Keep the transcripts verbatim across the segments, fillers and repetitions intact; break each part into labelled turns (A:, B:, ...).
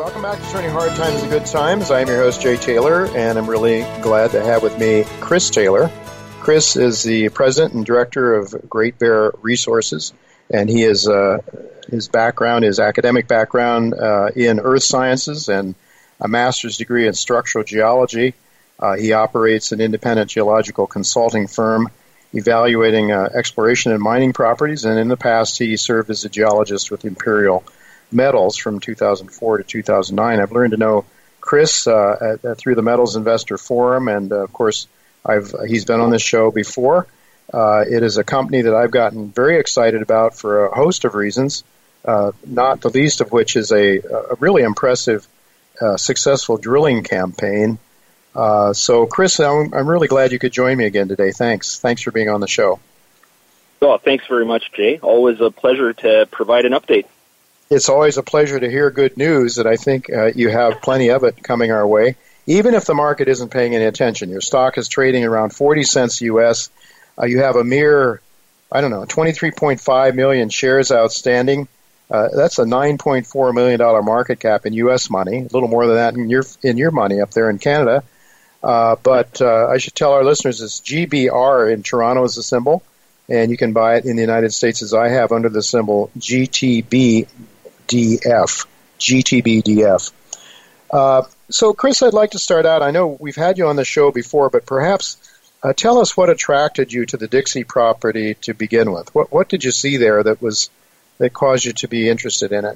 A: Welcome back to Turning Hard Times into Good Times. I'm your host, Jay Taylor, and I'm really glad to have with me Chris Taylor. Chris is the president and director of Great Bear Resources, and he is uh, his background, his academic background uh, in earth sciences and a master's degree in structural geology. Uh, he operates an independent geological consulting firm evaluating uh, exploration and mining properties, and in the past he served as a geologist with Imperial Metals from two thousand four to two thousand nine. I've learned to know Chris uh, at, at, through the Metals Investor Forum, and uh, of course, I've he's been on this show before. Uh, it is a company that I've gotten very excited about for a host of reasons, uh, not the least of which is a, a really impressive, uh, successful drilling campaign. Uh, so, Chris, I'm, I'm really glad you could join me again today. Thanks. Thanks for being on the show.
B: Well, thanks very much, Jay. Always a pleasure to provide an update.
A: It's always a pleasure to hear good news, and I think uh, you have plenty of it coming our way, even if the market isn't paying any attention. Your stock is trading around forty cents U S. Uh, you have a mere, I don't know, twenty-three point five million shares outstanding. Uh, that's a nine point four million dollars market cap in U S money, a little more than that in your in your money up there in Canada. Uh, but uh, I should tell our listeners it's G B R in Toronto is the symbol, and you can buy it in the United States as I have under the symbol G T B D F. G T B D F. Uh, so, Chris, I'd like to start out. I know we've had you on the show before, but perhaps uh, tell us what attracted you to the Dixie property to begin with. What what did you see there that was that caused you to be interested in it?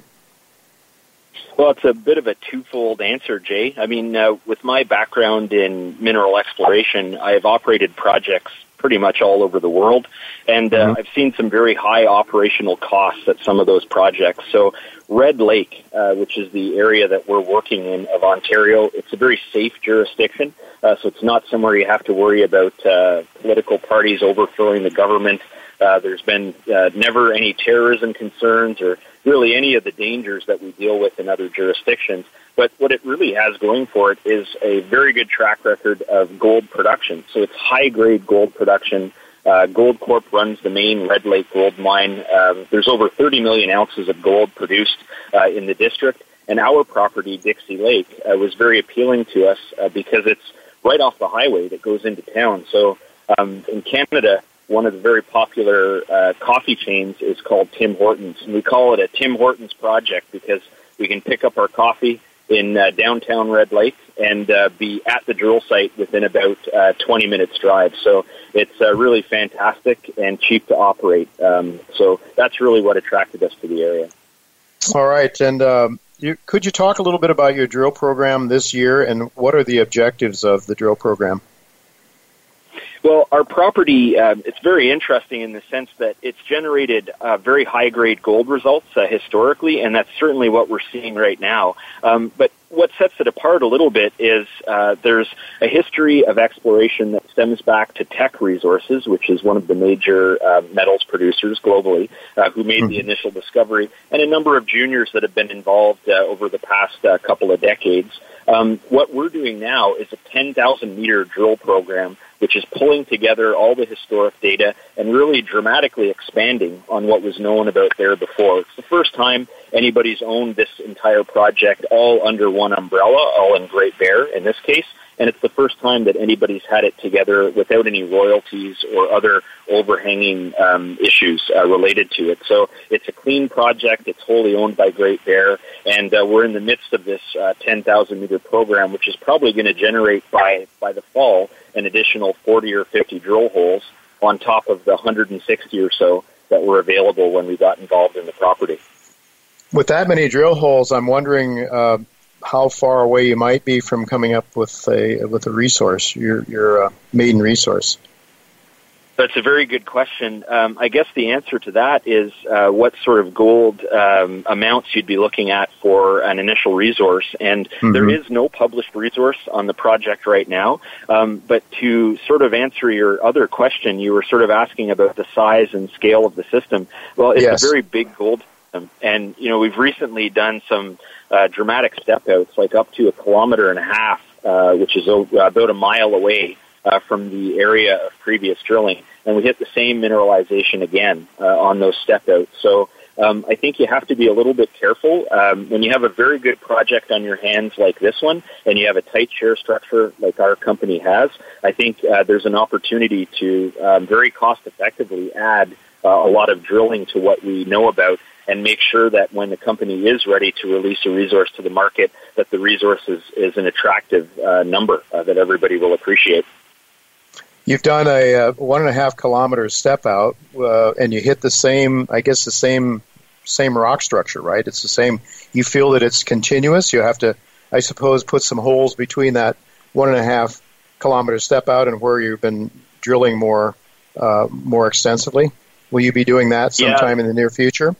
B: Well, it's a bit of a twofold answer, Jay. I mean, uh, with my background in mineral exploration, I have operated projects pretty much all over the world, and uh, mm-hmm. I've seen some very high operational costs at some of those projects. So Red Lake, uh, which is the area that we're working in of Ontario, it's a very safe jurisdiction, uh, so it's not somewhere you have to worry about uh, political parties overthrowing the government. Uh, there's been uh, never any terrorism concerns or really any of the dangers that we deal with in other jurisdictions. But what it really has going for it is a very good track record of gold production. So it's high-grade gold production. Uh, Gold Corp runs the main Red Lake gold mine. Um, there's over thirty million ounces of gold produced uh, in the district. And our property, Dixie Lake, uh, was very appealing to us uh, because it's right off the highway that goes into town. So um, in Canada, one of the very popular uh, coffee chains is called Tim Hortons. And we call it a Tim Hortons project because we can pick up our coffee in uh, downtown Red Lake and uh, be at the drill site within about uh, twenty minutes drive. So it's uh, really fantastic and cheap to operate. Um, so that's really what attracted us to the area.
A: All right. And um, you, could you talk a little bit about your drill program this year and what are the objectives of the drill program?
B: Well, our property, uh, it's very interesting in the sense that it's generated uh, very high-grade gold results uh, historically, and that's certainly what we're seeing right now. Um, but what sets it apart a little bit is uh, there's a history of exploration that stems back to Teck Resources, which is one of the major uh, metals producers globally, uh, who made mm-hmm. the initial discovery, and a number of juniors that have been involved uh, over the past uh, couple of decades. Um, what we're doing now is a ten thousand meter drill program, which is pulling together all the historic data and really dramatically expanding on what was known about there before. It's the first time anybody's owned this entire project all under one umbrella, all in Great Bear in this case, and it's the first time that anybody's had it together without any royalties or other overhanging um, issues uh, related to it. So it's a clean project. It's wholly owned by Great Bear, and uh, we're in the midst of this uh, ten thousand meter program, which is probably going to generate by, by the fall an additional forty or fifty drill holes on top of the one hundred sixty or so that were available when we got involved in the property.
A: With that many drill holes, I'm wondering uh, how far away you might be from coming up with a with a resource, your your uh, maiden resource.
B: That's a very good question. Um, I guess the answer to that is uh, what sort of gold um, amounts you'd be looking at for an initial resource. And mm-hmm. there is no published resource on the project right now. Um, but to sort of answer your other question, you were sort of asking about the size and scale of the system. Well, it's yes. a very big gold system. And, you know, we've recently done some uh, dramatic step-outs, like up to a kilometer and a half, uh, which is uh, about a mile away Uh, from the area of previous drilling, and we hit the same mineralization again uh, on those step outs. So Um, I think you have to be a little bit careful. Um, when you have a very good project on your hands like this one, and you have a tight share structure like our company has, I think uh, there's an opportunity to um, very cost-effectively add uh, a lot of drilling to what we know about and make sure that when the company is ready to release a resource to the market, that the resource is, is an attractive uh, number uh, that everybody will appreciate.
A: You've done a uh, one and a half kilometer step out, uh, and you hit the same, I guess, the same same rock structure, right? It's the same. You feel that it's continuous. You have to, I suppose, put some holes between that one and a half kilometer step out and where you've been drilling more uh, more extensively. Will you be doing that sometime yeah. in the near future?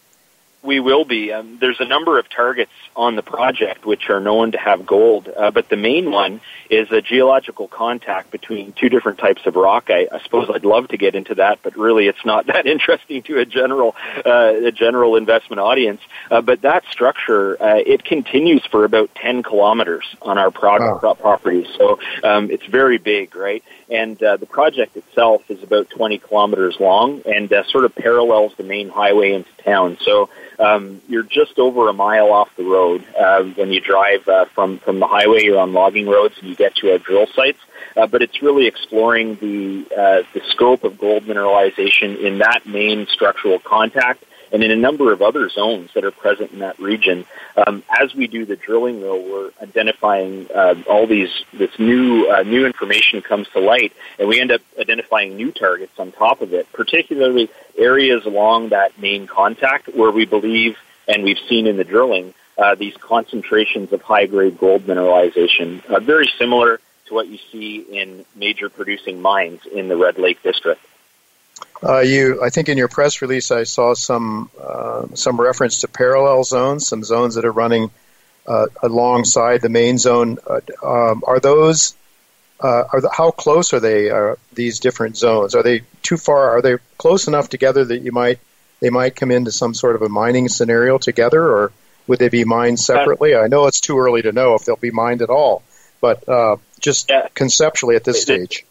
B: We will be. Um, there's a number of targets on the project which are known to have gold, uh, but the main one is a geological contact between two different types of rock. I, I suppose I'd love to get into that, but really it's not that interesting to a general uh, a general investment audience. Uh, but that structure, uh, it continues for about ten kilometers on our pro- wow. property, so um, it's very big, right? And uh, the project itself is about twenty kilometers long and uh, sort of parallels the main highway into town. So um, you're just over a mile off the road uh, when you drive uh, from, from the highway. You're on logging roads and you get to our drill sites. Uh, but it's really exploring the uh, the scope of gold mineralization in that main structural contact and in a number of other zones that are present in that region. Um, as we do the drilling, though, we're identifying uh, all these, this new uh, new information comes to light, and we end up identifying new targets on top of it, particularly areas along that main contact where we believe, and we've seen in the drilling, uh, these concentrations of high-grade gold mineralization, uh, very similar to what you see in major producing mines in the Red Lake District.
A: Uh, you, I think in your press release, I saw some uh, some reference to parallel zones, some zones that are running uh, alongside the main zone. Uh, um, are those? Uh, are the, how close are they? Uh, these different zones? Are they too far? Are they close enough together that you might they might come into some sort of a mining scenario together, or would they be mined separately? I know it's too early to know if they'll be mined at all, but uh, just yeah. conceptually at this stage.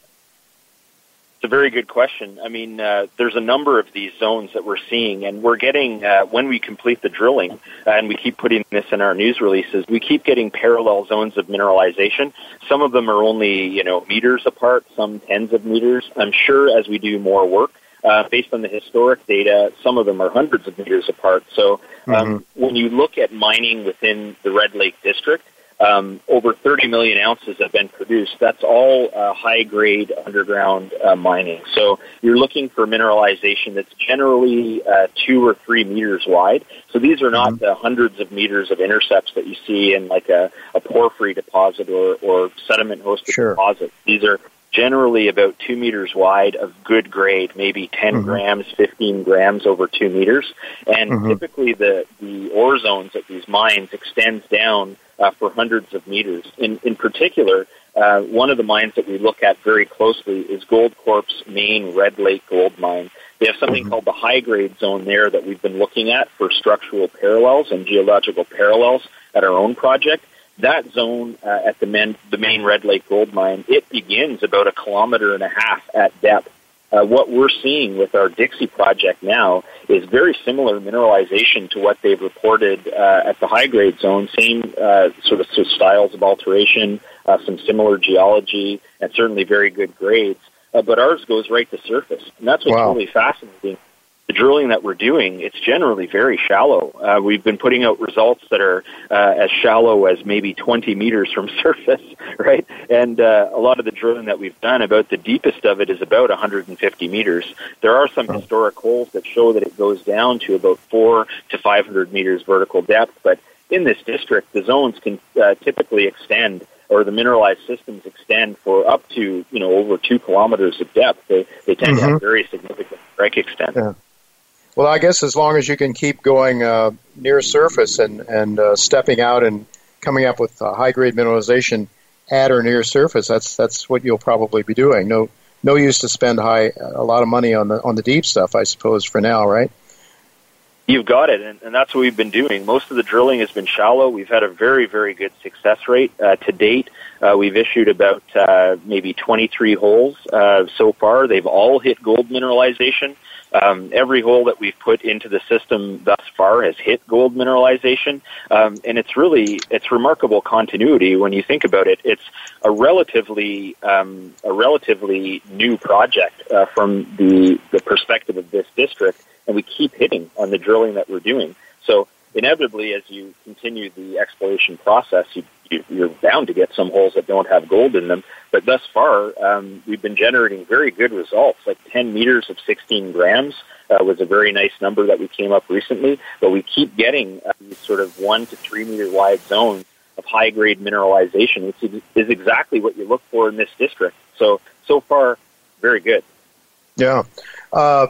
B: It's a very good question. I mean, uh, there's a number of these zones that we're seeing, and we're getting, uh, when we complete the drilling, uh, and we keep putting this in our news releases, we keep getting parallel zones of mineralization. Some of them are only, you know, meters apart, some tens of meters. I'm sure as we do more work, uh, based on the historic data, some of them are hundreds of meters apart. So um, mm-hmm. when you look at mining within the Red Lake District, Um, over thirty million ounces have been produced. That's all uh, high-grade underground uh, mining. So you're looking for mineralization that's generally uh, two or three meters wide. So these are not mm-hmm. the hundreds of meters of intercepts that you see in like a, a porphyry deposit or, or sediment-hosted sure. deposit. These are generally about two meters wide of good grade, maybe ten mm-hmm. grams, fifteen grams over two meters. And mm-hmm. typically the, the ore zones at these mines extends down Uh, for hundreds of meters. In, in particular, uh, one of the mines that we look at very closely is Goldcorp's main Red Lake gold mine. They have something mm-hmm. called the high-grade zone there that we've been looking at for structural parallels and geological parallels at our own project. That zone uh, at the, men, the main Red Lake gold mine, it begins about a kilometer and a half at depth. Uh, what we're seeing with our Dixie project now is very similar mineralization to what they've reported uh, at the high-grade zone, same uh, sort of styles of alteration, uh, some similar geology, and certainly very good grades. Uh, but ours goes right to surface, and that's what's wow. really fascinating. The drilling that we're doing, it's generally very shallow. Uh, we've been putting out results that are uh, as shallow as maybe twenty meters from surface, right? And uh, a lot of the drilling that we've done, about the deepest of it is about one hundred fifty meters. There are some historic holes that show that it goes down to about four to five hundred meters vertical depth, but in this district, the zones can uh, typically extend, or the mineralized systems extend for up to, you know, over two kilometers of depth. They, they tend mm-hmm. to have very significant strike extent.
A: Yeah. Well, I guess as long as you can keep going uh, near surface and, and uh, stepping out and coming up with uh, high-grade mineralization at or near surface, that's that's what you'll probably be doing. No no use to spend high a lot of money on the on the deep stuff, I suppose, for now, right?
B: You've got it, and, and that's what we've been doing. Most of the drilling has been shallow. We've had a very, very good success rate uh, to date. Uh, we've issued about uh, maybe twenty-three holes uh, so far. They've all hit gold mineralization. Um, every hole that we've put into the system thus far has hit gold mineralization, um, and it's really it's remarkable continuity when you think about it. It's a relatively um, a relatively new project uh, from the the perspective of this district, and we keep hitting on the drilling that we're doing. So inevitably, as you continue the exploration process, you, you, you're bound to get some holes that don't have gold in them. But thus far, um, we've been generating very good results, like ten meters of sixteen grams uh, was a very nice number that we came up recently. But we keep getting uh, these sort of one to three meter wide zones of high-grade mineralization, which is exactly what you look for in this district. So, so far, very good.
A: Yeah. Uh,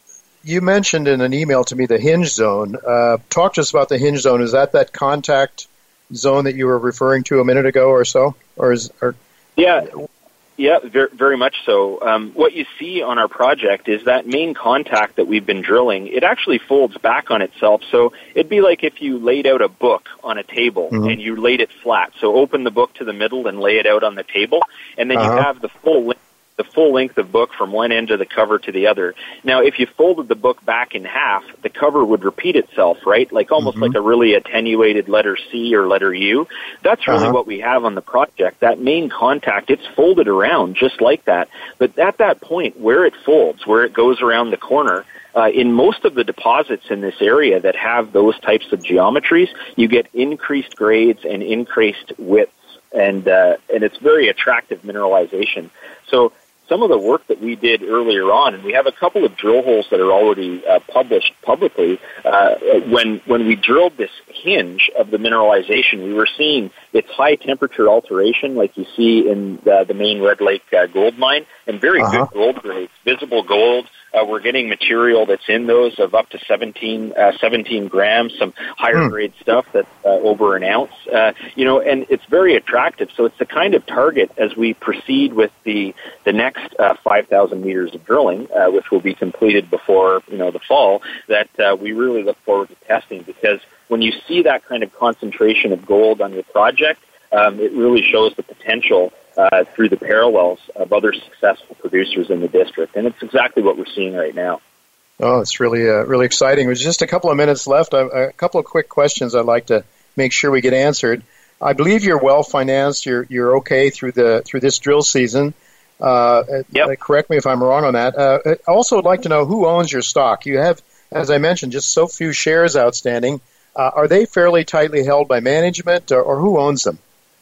A: you mentioned in an email to me the hinge zone. Uh, talk to us about the hinge zone. Is that that contact zone that you were referring to a minute ago or so? Or is or
B: Yeah, yeah, very, very much so. Um, what you see on our project is that main contact that we've been drilling, it actually folds back on itself. So it'd be like if you laid out a book on a table mm-hmm. and you laid it flat. So open the book to the middle and lay it out on the table, and then uh-huh. you have the full length the full length of book from one end of the cover to the other. Now, if you folded the book back in half, the cover would repeat itself, right? Like almost mm-hmm. like a really attenuated letter C or letter U. That's really uh-huh. what we have on the project. That main contact, it's folded around just like that. But at that point, where it folds, where it goes around the corner, Uh, in most of the deposits in this area that have those types of geometries, you get increased grades and increased widths, and uh, and it's very attractive mineralization. So some of the work that we did earlier on, and we have a couple of drill holes that are already uh, published publicly, uh, when when we drilled this hinge of the mineralization, we were seeing its high temperature alteration like you see in the, the main Red Lake uh, gold mine, and very uh-huh. good gold grades, visible gold. Uh, we're getting material that's in those of up to seventeen, uh, seventeen grams, some higher mm. grade stuff that's uh, over an ounce, uh, you know, and it's very attractive. So it's the kind of target as we proceed with the, the next uh, five thousand meters of drilling, uh, which will be completed before, you know, the fall, that uh, we really look forward to testing, because when you see that kind of concentration of gold on your project, um, it really shows the potential Uh, through the parallels of other successful producers in the district. And it's exactly what we're seeing right now.
A: Oh, it's really uh, really exciting. There's just a couple of minutes left. I, a couple of quick questions I'd like to make sure we get answered. I believe you're well financed. You're you're okay through the through this drill season. Uh, yep. uh, correct me if I'm wrong on that. Uh, I also would like to know who owns your stock. You have, as I mentioned, just so few shares outstanding. Uh, are they fairly tightly held by management, or, or who owns them?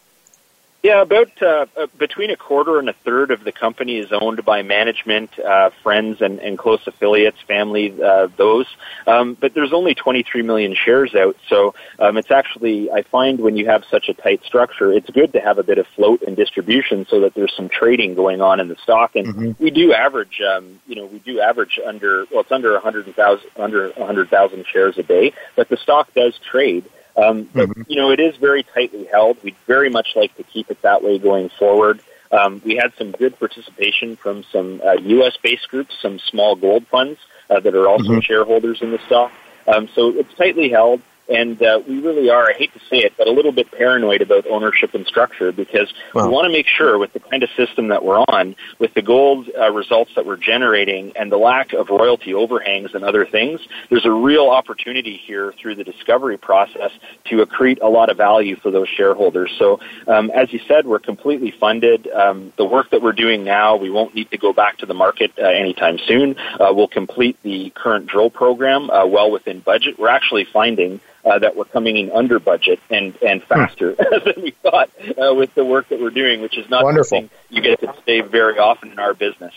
B: Yeah, about uh, between a quarter and a third of the company is owned by management, uh, friends, and, and close affiliates, family, uh, those. Um, but there's only twenty-three million shares out, so um, it's actually, I find when you have such a tight structure, it's good to have a bit of float and distribution so that there's some trading going on in the stock. And mm-hmm. we do average, um, you know, we do average under, well, it's under one hundred thousand, under one hundred thousand shares a day, but the stock does trade. Um, but, mm-hmm. you know, it is very tightly held. We'd very much like to keep it that way going forward. Um, we had some good participation from some uh, U S-based groups, some small gold funds uh, that are also mm-hmm. shareholders in the stock. Um, so it's tightly held. And uh, we really are, I hate to say it, but a little bit paranoid about ownership and structure, because wow. we want to make sure with the kind of system that we're on, with the gold uh, results that we're generating and the lack of royalty overhangs and other things, there's a real opportunity here through the discovery process to accrete a lot of value for those shareholders. So um, as you said, we're completely funded. Um, the work that we're doing now, we won't need to go back to the market uh, anytime soon. Uh, we'll complete the current drill program uh, well within budget. We're actually finding Uh, that we're coming in under budget and, and faster hmm. than we thought uh, with the work that we're doing, which is not
A: wonderful.
B: Something you get to say very often in our business.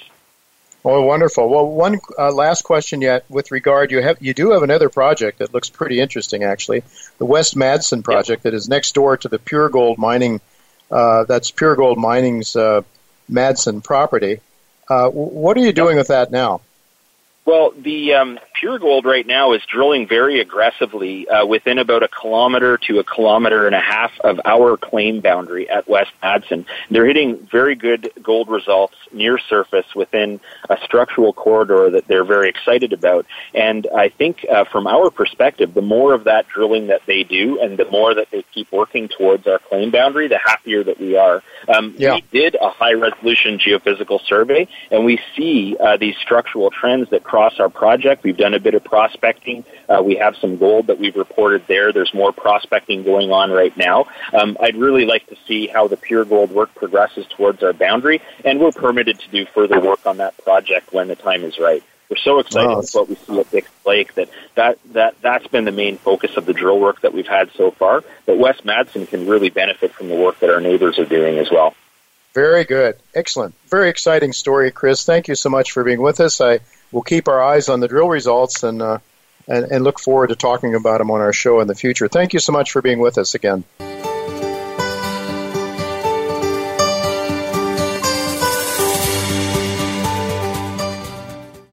A: Oh, wonderful. Well, one uh, last question yet with regard, you have you do have another project that looks pretty interesting, actually, the West Madsen project yep. that is next door to the Pure Gold Mining, uh, that's Pure Gold Mining's uh, Madsen property. Uh, what are you doing yep. with that now?
B: Well, the um, Pure Gold right now is drilling very aggressively uh, within about a kilometer to a kilometer and a half of our claim boundary at West Madsen. They're hitting very good gold results near surface within a structural corridor that they're very excited about. And I think uh, from our perspective, the more of that drilling that they do and the more that they keep working towards our claim boundary, the happier that we are. Um, yeah. We did a high-resolution geophysical survey, and we see uh, these structural trends that cross across our project. We've done a bit of prospecting. Uh, we have some gold that we've reported there. There's more prospecting going on right now. Um, I'd really like to see how the pure gold work progresses towards our boundary, and we're permitted to do further work on that project when the time is right. We're so excited
A: wow.
B: with what we see at Dix Lake that, that, that that's been the main focus of the drill work that we've had so far. But West Madsen can really benefit from the work that our neighbors are doing as well.
A: Very good. Excellent. Very exciting story, Chris. Thank you so much for being with us. I will keep our eyes on the drill results and, uh, and, and look forward to talking about them on our show in the future. Thank you so much for being with us again.